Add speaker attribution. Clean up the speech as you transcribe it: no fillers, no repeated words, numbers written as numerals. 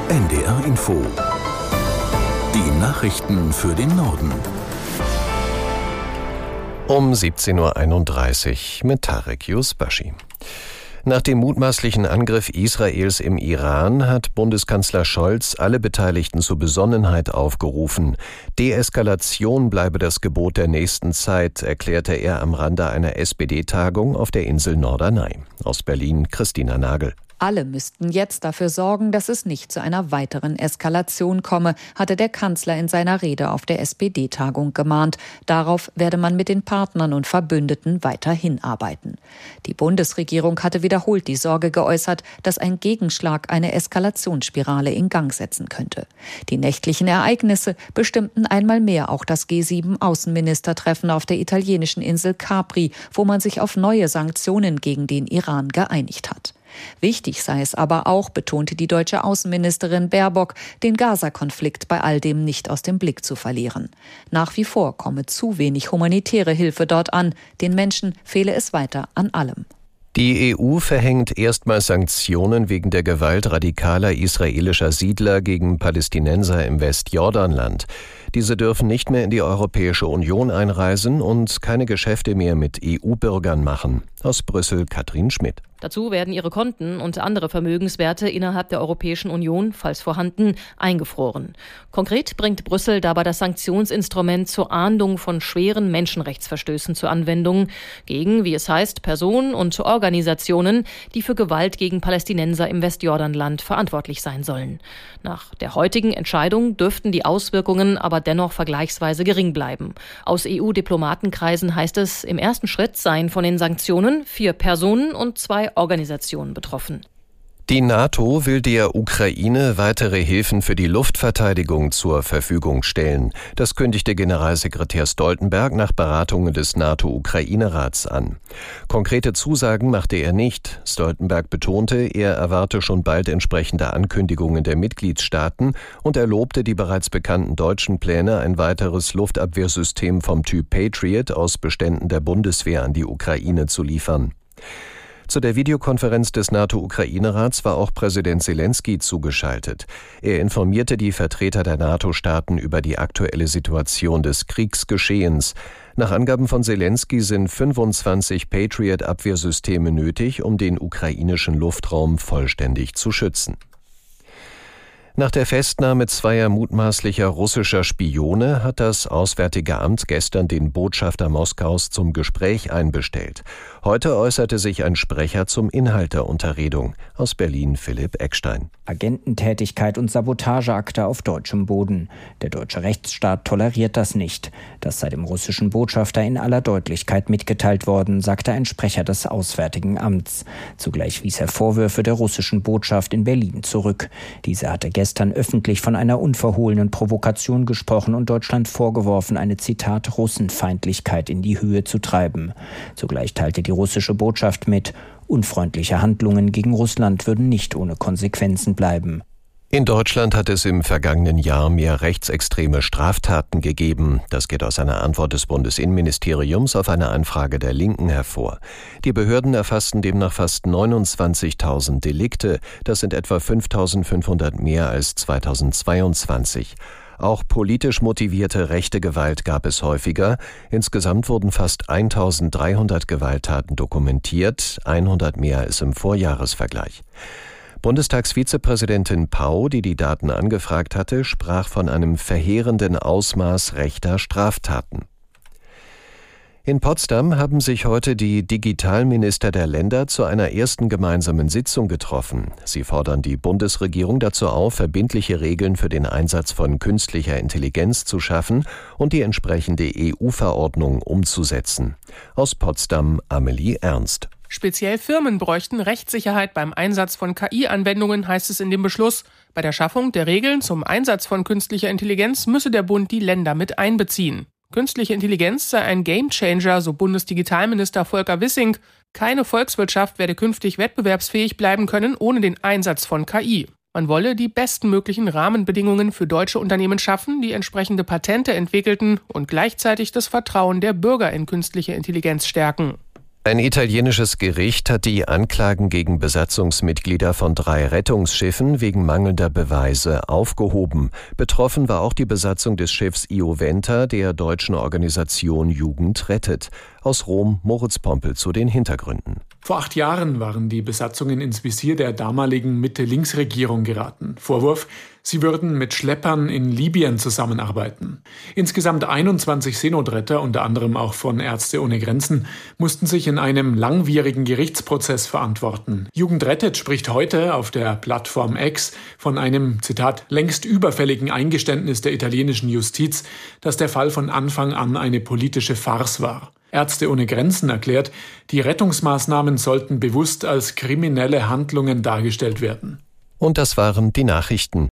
Speaker 1: NDR Info. Die Nachrichten für den Norden.
Speaker 2: Um 17.31 Uhr mit Tarek Yusbashi. Nach dem mutmaßlichen Angriff Israels im Iran hat Bundeskanzler Scholz alle Beteiligten zur Besonnenheit aufgerufen. Deeskalation bleibe das Gebot der nächsten Zeit, erklärte er am Rande einer SPD-Tagung auf der Insel Norderney. Aus Berlin Christina Nagel.
Speaker 3: Alle müssten jetzt dafür sorgen, dass es nicht zu einer weiteren Eskalation komme, hatte der Kanzler in seiner Rede auf der SPD-Tagung gemahnt. Darauf werde man mit den Partnern und Verbündeten weiter hinarbeiten. Die Bundesregierung hatte wiederholt die Sorge geäußert, dass ein Gegenschlag eine Eskalationsspirale in Gang setzen könnte. Die nächtlichen Ereignisse bestimmten einmal mehr auch das G7-Außenministertreffen auf der italienischen Insel Capri, wo man sich auf neue Sanktionen gegen den Iran geeinigt hat. Wichtig sei es aber auch, betonte die deutsche Außenministerin Baerbock, den Gaza-Konflikt bei all dem nicht aus dem Blick zu verlieren. Nach wie vor komme zu wenig humanitäre Hilfe dort an. Den Menschen fehle es weiter an allem.
Speaker 2: Die EU verhängt erstmals Sanktionen wegen der Gewalt radikaler israelischer Siedler gegen Palästinenser im Westjordanland. Diese dürfen nicht mehr in die Europäische Union einreisen und keine Geschäfte mehr mit EU-Bürgern machen. Aus Brüssel Katrin Schmidt.
Speaker 4: Dazu werden ihre Konten und andere Vermögenswerte innerhalb der Europäischen Union, falls vorhanden, eingefroren. Konkret bringt Brüssel dabei das Sanktionsinstrument zur Ahndung von schweren Menschenrechtsverstößen zur Anwendung gegen, wie es heißt, Personen und Organisationen, die für Gewalt gegen Palästinenser im Westjordanland verantwortlich sein sollen. Nach der heutigen Entscheidung dürften die Auswirkungen aber dennoch vergleichsweise gering bleiben. Aus EU-Diplomatenkreisen heißt es, im ersten Schritt seien von den Sanktionen 4 Personen und 2 Organisationen betroffen.
Speaker 2: Die NATO will der Ukraine weitere Hilfen für die Luftverteidigung zur Verfügung stellen. Das kündigte Generalsekretär Stoltenberg nach Beratungen des NATO-Ukraine-Rats an. Konkrete Zusagen machte er nicht. Stoltenberg betonte, er erwarte schon bald entsprechende Ankündigungen der Mitgliedstaaten und er lobte die bereits bekannten deutschen Pläne, ein weiteres Luftabwehrsystem vom Typ Patriot aus Beständen der Bundeswehr an die Ukraine zu liefern. Zu der Videokonferenz des NATO-Ukraine-Rats war auch Präsident Zelensky zugeschaltet. Er informierte die Vertreter der NATO-Staaten über die aktuelle Situation des Kriegsgeschehens. Nach Angaben von Zelensky sind 25 Patriot-Abwehrsysteme nötig, um den ukrainischen Luftraum vollständig zu schützen. Nach der Festnahme 2 mutmaßlicher russischer Spione hat das Auswärtige Amt gestern den Botschafter Moskaus zum Gespräch einbestellt. Heute äußerte sich ein Sprecher zum Inhalt der Unterredung. Aus Berlin Philipp Eckstein.
Speaker 5: Agententätigkeit und Sabotageakte auf deutschem Boden. Der deutsche Rechtsstaat toleriert das nicht. Das sei dem russischen Botschafter in aller Deutlichkeit mitgeteilt worden, sagte ein Sprecher des Auswärtigen Amts. Zugleich wies er Vorwürfe der russischen Botschaft in Berlin zurück. Diese hatte gestern öffentlich von einer unverhohlenen Provokation gesprochen und Deutschland vorgeworfen, eine, Zitat, Russenfeindlichkeit in die Höhe zu treiben. Zugleich teilte die russische Botschaft mit, unfreundliche Handlungen gegen Russland würden nicht ohne Konsequenzen bleiben.
Speaker 2: In Deutschland hat es im vergangenen Jahr mehr rechtsextreme Straftaten gegeben. Das geht aus einer Antwort des Bundesinnenministeriums auf eine Anfrage der Linken hervor. Die Behörden erfassten demnach fast 29.000 Delikte. Das sind etwa 5.500 mehr als 2022. Auch politisch motivierte rechte Gewalt gab es häufiger. Insgesamt wurden fast 1.300 Gewalttaten dokumentiert, 100 mehr als im Vorjahresvergleich. Bundestagsvizepräsidentin Pau, die die Daten angefragt hatte, sprach von einem verheerenden Ausmaß rechter Straftaten. In Potsdam haben sich heute die Digitalminister der Länder zu einer ersten gemeinsamen Sitzung getroffen. Sie fordern die Bundesregierung dazu auf, verbindliche Regeln für den Einsatz von künstlicher Intelligenz zu schaffen und die entsprechende EU-Verordnung umzusetzen. Aus Potsdam Amelie Ernst.
Speaker 6: Speziell Firmen bräuchten Rechtssicherheit beim Einsatz von KI-Anwendungen, heißt es in dem Beschluss. Bei der Schaffung der Regeln zum Einsatz von künstlicher Intelligenz müsse der Bund die Länder mit einbeziehen. Künstliche Intelligenz sei ein Gamechanger, so Bundesdigitalminister Volker Wissing. Keine Volkswirtschaft werde künftig wettbewerbsfähig bleiben können ohne den Einsatz von KI. Man wolle die bestmöglichen Rahmenbedingungen für deutsche Unternehmen schaffen, die entsprechende Patente entwickelten und gleichzeitig das Vertrauen der Bürger in künstliche Intelligenz stärken.
Speaker 2: Ein italienisches Gericht hat die Anklagen gegen Besatzungsmitglieder von 3 Rettungsschiffen wegen mangelnder Beweise aufgehoben. Betroffen war auch die Besatzung des Schiffs Ioventa der deutschen Organisation Jugend rettet. Aus Rom Moritz Pompel zu den Hintergründen.
Speaker 7: Vor 8 Jahren waren die Besatzungen ins Visier der damaligen Mitte-Links-Regierung geraten. Vorwurf: Sie würden mit Schleppern in Libyen zusammenarbeiten. Insgesamt 21 Seenotretter, unter anderem auch von Ärzte ohne Grenzen, mussten sich in einem langwierigen Gerichtsprozess verantworten. Jugend rettet spricht heute auf der Plattform X von einem, Zitat, längst überfälligen Eingeständnis der italienischen Justiz, dass der Fall von Anfang an eine politische Farce war. Ärzte ohne Grenzen erklärt, die Rettungsmaßnahmen sollten bewusst als kriminelle Handlungen dargestellt werden.
Speaker 2: Und das waren die Nachrichten.